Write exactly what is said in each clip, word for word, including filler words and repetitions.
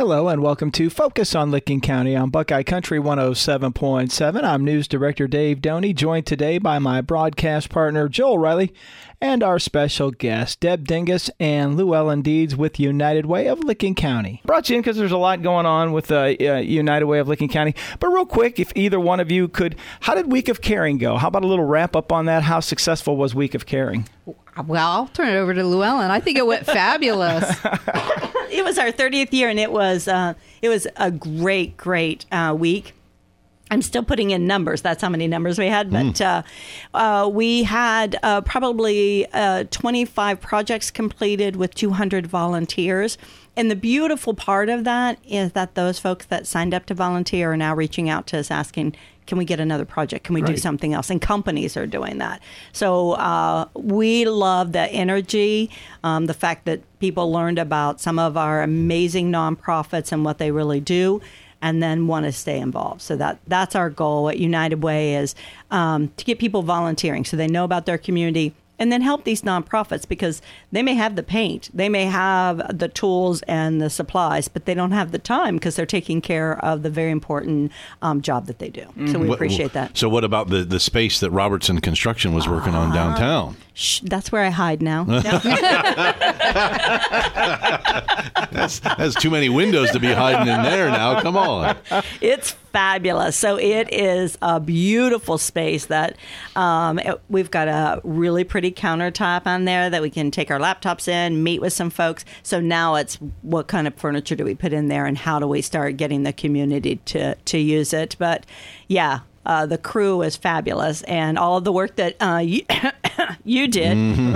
Hello and welcome to Focus on Licking County on Buckeye Country one oh seven point seven. I'm News Director Dave Doney, joined today by my broadcast partner Joel Riley and our special guests Deb Dingus and Llewellyn Deeds with United Way of Licking County. Brought you in because there's a lot going on with uh, uh, United Way of Licking County. But real quick, if either one of you could, how did Week of Caring go? How about a little wrap up on that? How successful was Week of Caring? Well, I'll turn it over to Llewellyn. I think it went fabulous. It was our thirtieth year, and it was uh, it was a great, great uh, week. I'm still putting in numbers. That's how many numbers we had. But mm. uh, uh, we had uh, probably uh, twenty-five projects completed with two hundred volunteers. And the beautiful part of that is that those folks that signed up to volunteer are now reaching out to us asking, can we get another project? Can we right. do something else? And companies are doing that. So uh, we love the energy, um, the fact that people learned about some of our amazing nonprofits and what they really do, and then want to stay involved. So that that's our goal at United Way, is um, to get people volunteering so they know about their community, and then help these nonprofits, because they may have the paint, they may have the tools and the supplies, but they don't have the time because they're taking care of the very important um, job that they do. Mm-hmm. So we what, appreciate that. So what about the, the space that Robertson Construction was working uh, on downtown? Shh, that's where I hide now. that's, that's too many windows to be hiding in there now. Come on. It's fabulous. So it is a beautiful space that um, it, we've got a really pretty countertop on there that we can take our laptops in, meet with some folks. So now it's what kind of furniture do we put in there, and how do we start getting the community to, to use it? But yeah, uh, the crew is fabulous, and all of the work that uh, you, you did. Mm-hmm.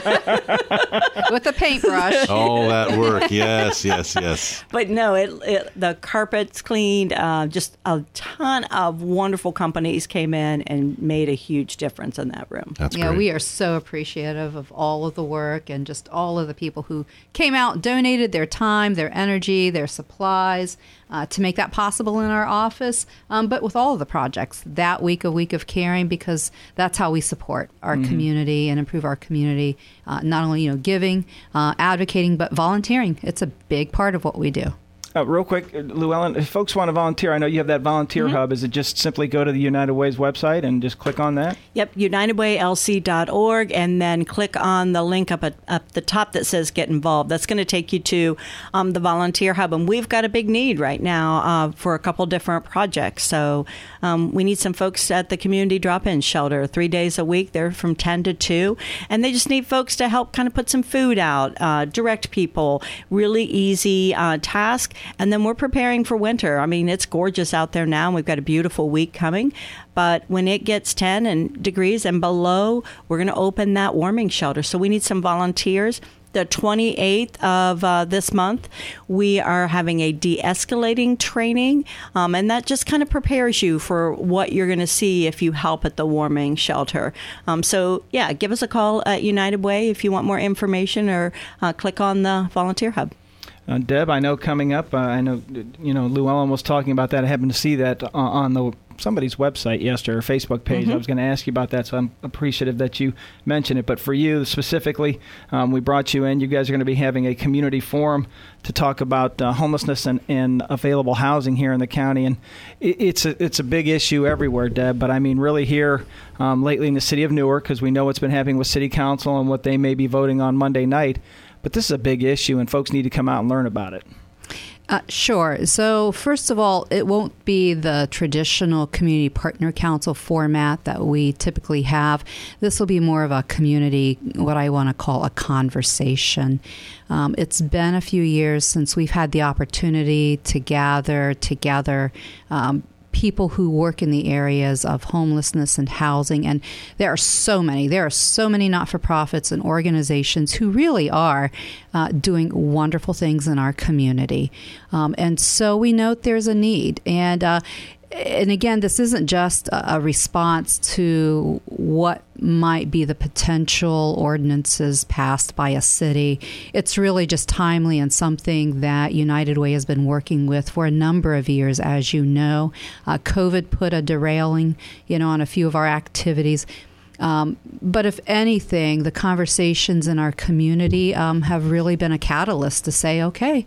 With the paintbrush. All that work. Yes, yes, yes. But no, it, it the carpet's cleaned. Uh, just a ton of wonderful companies came in and made a huge difference in that room. That's yeah, great. We are so appreciative of all of the work and just all of the people who came out, donated their time, their energy, their supplies uh, to make that possible in our office. Um, but with all of the projects, that week, a week of caring, because that's how we support our mm-hmm. community and improve our community. Uh, not only, you know, giving, uh, advocating, but volunteering. It's a big part of what we do. Uh, real quick, Llewellyn, if folks want to volunteer, I know you have that volunteer mm-hmm. hub. Is it just simply go to the United Way's website and just click on that? Yep, united way l c dot org, and then click on the link up at up the top that says Get Involved. That's going to take you to um, the volunteer hub, and we've got a big need right now uh, for a couple different projects. So um, we need some folks at the community drop-in shelter three days a week. They're from ten to two, and they just need folks to help kind of put some food out, uh, direct people, really easy uh, task. And then we're preparing for winter. I mean, it's gorgeous out there now, and we've got a beautiful week coming. But when it gets ten and degrees and below, we're going to open that warming shelter. So we need some volunteers. The twenty-eighth of uh, this month, we are having a de-escalating training, um, and that just kind of prepares you for what you're going to see if you help at the warming shelter. Um, so, yeah, give us a call at United Way if you want more information, or uh, click on the volunteer hub. Uh, Deb, I know coming up, uh, I know, you know, Llewellyn was talking about that. I happened to see that uh, on the somebody's website yesterday, or Facebook page. Mm-hmm. I was going to ask you about that, so I'm appreciative that you mentioned it. But for you specifically, um, we brought you in. You guys are going to be having a community forum to talk about uh, homelessness and, and available housing here in the county. And it, it's a, it's a big issue everywhere, Deb, but I mean really here um, lately in the city of Newark, because we know what's been happening with city council and what they may be voting on Monday night. But this is a big issue, and folks need to come out and learn about it. Uh, sure. So first of all, it won't be the traditional community partner council format that we typically have. This will be more of a community, what I want to call a conversation. Um, it's been a few years since we've had the opportunity to gather together um, people who work in the areas of homelessness and housing. And there are so many. There are so many not-for-profits and organizations who really are uh, doing wonderful things in our community. Um, and so we note there's a need. And uh, And again, this isn't just a response to what might be the potential ordinances passed by a city. It's really just timely and something that United Way has been working with for a number of years, as you know. Uh, COVID put a derailing, you know, on a few of our activities. Um, but if anything, the conversations in our community um, have really been a catalyst to say, okay,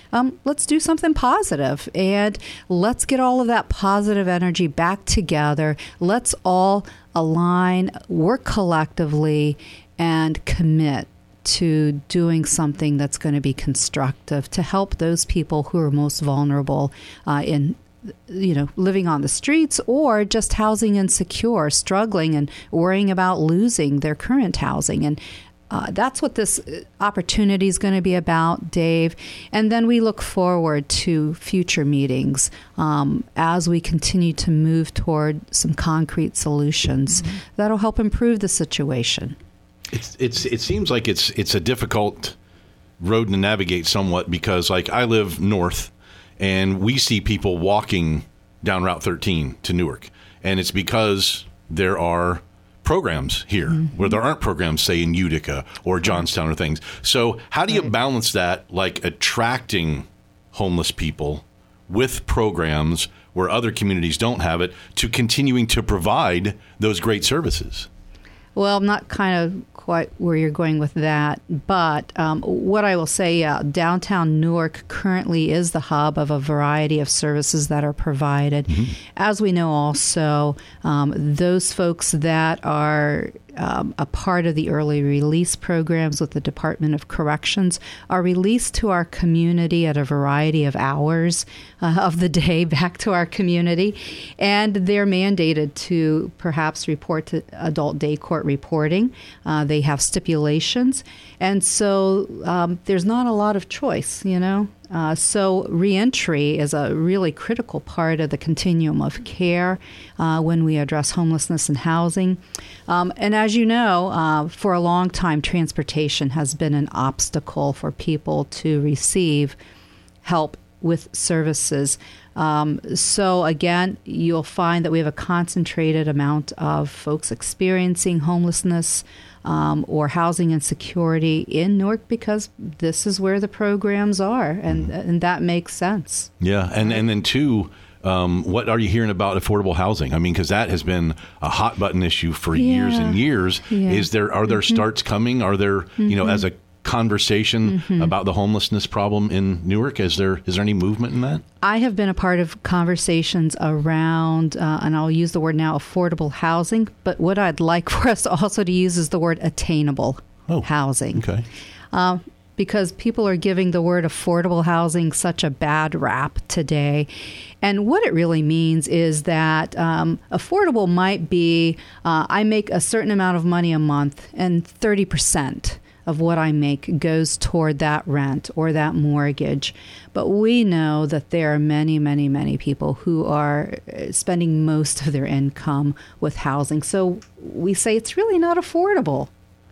um, let's do something positive, and let's get all of that positive energy back together. Let's all align, work collectively, and commit to doing something that's going to be constructive to help those people who are most vulnerable uh, in you know, living on the streets or just housing insecure, struggling and worrying about losing their current housing. And uh, that's what this opportunity is going to be about, Dave. And then we look forward to future meetings um, as we continue to move toward some concrete solutions mm-hmm. that'll help improve the situation. It's it's it seems like it's it's a difficult road to navigate somewhat because, like, I live north. And we see people walking down Route thirteen to Newark. And it's because there are programs here mm-hmm. where there aren't programs, say, in Utica or Johnstown or things. So how do you right. balance that, like attracting homeless people with programs where other communities don't have it to continuing to provide those great services? Well, I'm not kind of quite where you're going with that, but um, what I will say, uh, downtown Newark currently is the hub of a variety of services that are provided. Mm-hmm. As we know also, um, those folks that are um, a part of the early release programs with the Department of Corrections are released to our community at a variety of hours uh, of the day back to our community, and they're mandated to perhaps report to adult day court reporting. Uh, they have stipulations, and so um, there's not a lot of choice, you know. Uh, so reentry is a really critical part of the continuum of care uh, when we address homelessness and housing. Um, and as you know, uh, for a long time, transportation has been an obstacle for people to receive help with services. Um, so again, you'll find that we have a concentrated amount of folks experiencing homelessness um, or housing insecurity in Newark because this is where the programs are, and mm-hmm. and that makes sense. Yeah, and, and then two, um, what are you hearing about affordable housing? I mean, because that has been a hot button issue for yeah. years and years. Yeah. Is there are there mm-hmm. starts coming? Are there mm-hmm. you know as a conversation mm-hmm. about the homelessness problem in Newark? Is there is there any movement in that? I have been a part of conversations around, uh, and I'll use the word now, affordable housing, but what I'd like for us also to use is the word attainable oh, housing. Okay. Uh, because people are giving the word affordable housing such a bad rap today. And what it really means is that um, affordable might be, uh, I make a certain amount of money a month and thirty percent of what I make goes toward that rent or that mortgage. But we know that there are many, many, many people who are spending most of their income with housing. So we say it's really not affordable,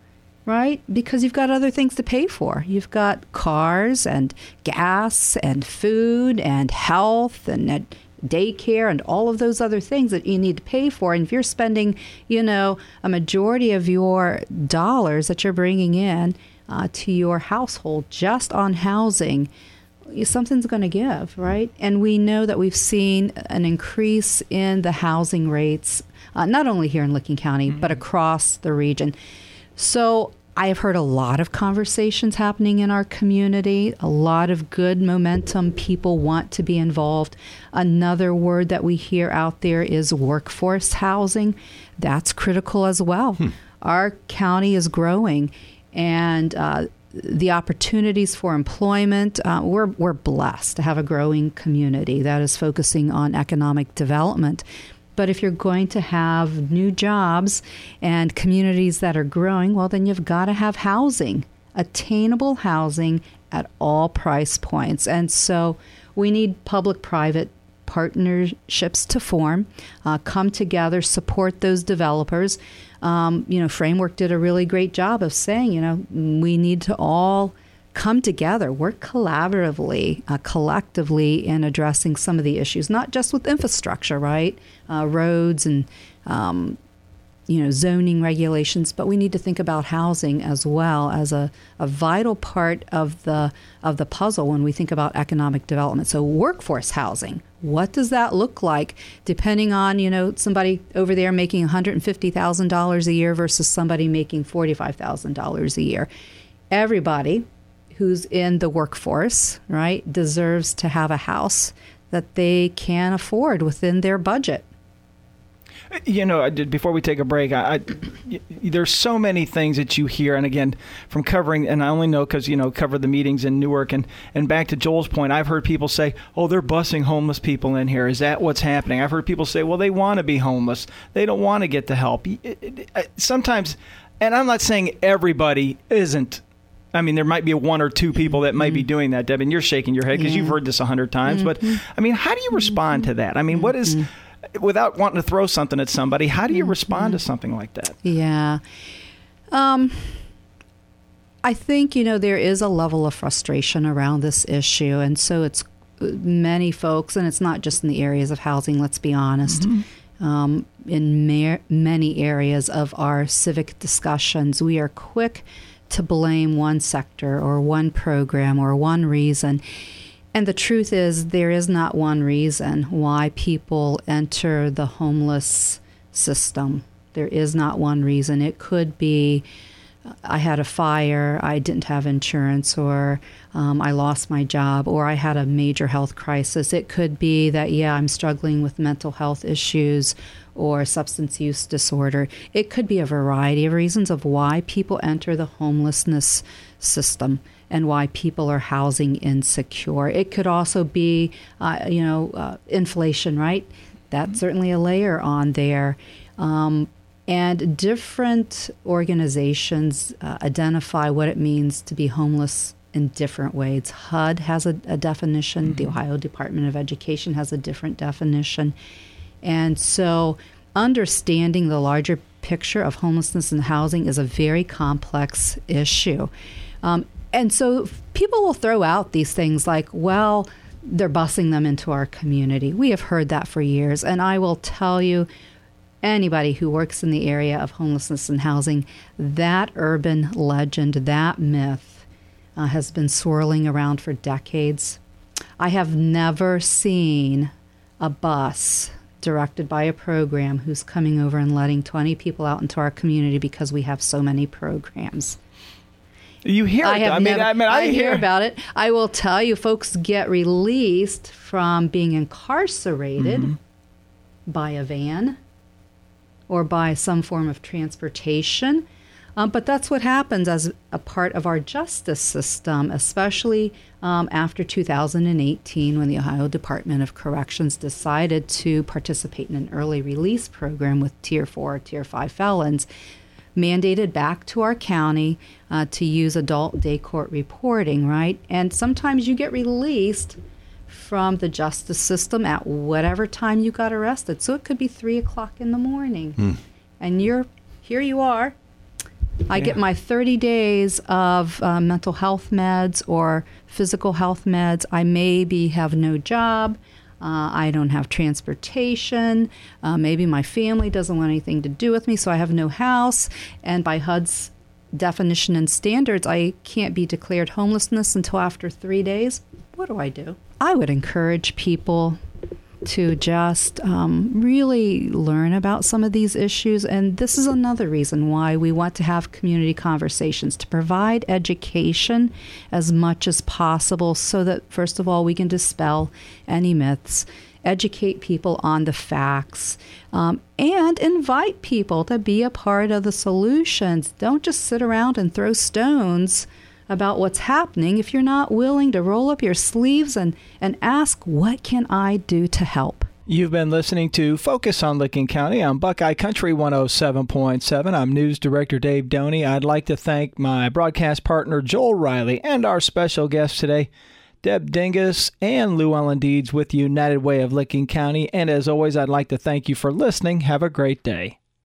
right? Because you've got other things to pay for. You've got cars and gas and food and health and daycare and all of those other things that you need to pay for. And if you're spending, you know, a majority of your dollars that you're bringing in uh, to your household just on housing, something's going to give, right? And we know that we've seen an increase in the housing rates, uh, not only here in Licking County, mm-hmm. but across the region. So I have heard a lot of conversations happening in our community, a lot of good momentum. People want to be involved. Another word that we hear out there is workforce housing. That's critical as well. Hmm. Our county is growing, and uh, the opportunities for employment, uh, we're, we're blessed to have a growing community that is focusing on economic development. But if you're going to have new jobs and communities that are growing, well, then you've got to have housing, attainable housing at all price points. And so we need public-private partnerships to form, uh, come together, support those developers. Um, you know, Framework did a really great job of saying, you know, we need to all come together, work collaboratively, uh, collectively in addressing some of the issues, not just with infrastructure, right? Uh, roads and, um, you know, zoning regulations, but we need to think about housing as well as a, a vital part of the of the puzzle when we think about economic development. So workforce housing, what does that look like depending on, you know, somebody over there making one hundred fifty thousand dollars a year versus somebody making forty-five thousand dollars a year? Everybody who's in the workforce, right, deserves to have a house that they can afford within their budget. You know, I did, before we take a break, I, I, there's so many things that you hear, and again, from covering, and I only know because, you know, cover the meetings in Newark, and, and back to Joel's point, I've heard people say, oh, they're busing homeless people in here. Is that what's happening? I've heard people say, well, they want to be homeless. They don't want to get the help. It, it, it, sometimes, and I'm not saying everybody isn't. I mean, there might be one or two people that might mm-hmm. be doing that, Deb, and you're shaking your head because yeah. you've heard this a hundred times. Mm-hmm. But, I mean, how do you respond to that? I mean, what is... Without wanting to throw something at somebody, how do you respond to something like that? Yeah. Um, I think, you know, there is a level of frustration around this issue. And so it's many folks, and it's not just in the areas of housing, let's be honest. Mm-hmm. Um, in ma- many areas of our civic discussions, we are quick to blame one sector or one program or one reason. And the truth is, there is not one reason why people enter the homeless system. There is not one reason. It could be, I had a fire, I didn't have insurance, or um, I lost my job, or I had a major health crisis. It could be that, yeah, I'm struggling with mental health issues or substance use disorder. It could be a variety of reasons of why people enter the homelessness system and why people are housing insecure. It could also be, uh, you know, uh, inflation, right? That's mm-hmm. certainly a layer on there. Um, and different organizations uh, identify what it means to be homeless in different ways. H U D has a, a definition. Mm-hmm. The Ohio Department of Education has a different definition. And so understanding the larger picture of homelessness and housing is a very complex issue. Um, And so people will throw out these things like, well, they're busing them into our community. We have heard that for years. And I will tell you, anybody who works in the area of homelessness and housing, that urban legend, that myth uh, has been swirling around for decades. I have never seen a bus directed by a program who's coming over and letting twenty people out into our community because we have so many programs. You hear it. I, have I mean, never, I mean, I, I hear, hear about it. I will tell you, folks get released from being incarcerated mm-hmm. by a van or by some form of transportation. Um, but that's what happens as a part of our justice system, especially um, after two thousand eighteen, when the Ohio Department of Corrections decided to participate in an early release program with Tier four or Tier five felons, mandated back to our county uh, to use adult day court reporting, right? And sometimes you get released from the justice system at whatever time you got arrested. So it could be three o'clock in the morning. Hmm. And you're here you are. I yeah. get my thirty days of uh, mental health meds or physical health meds. I maybe have no job. Uh, I don't have transportation. Uh, maybe my family doesn't want anything to do with me, so I have no house. And by H U D's definition and standards, I can't be declared homelessness until after three days. What do I do? I would encourage people to just um, really learn about some of these issues. And this is another reason why we want to have community conversations, to provide education as much as possible so that, first of all, we can dispel any myths, educate people on the facts, um, and invite people to be a part of the solutions. Don't just sit around and throw stones about what's happening if you're not willing to roll up your sleeves and, and ask, what can I do to help? You've been listening to Focus on Licking County on Buckeye Country one oh seven point seven. I'm News Director Dave Doney. I'd like to thank my broadcast partner, Joel Riley, and our special guest today, Deb Dingus and Llewellyn Deeds with United Way of Licking County. And as always, I'd like to thank you for listening. Have a great day.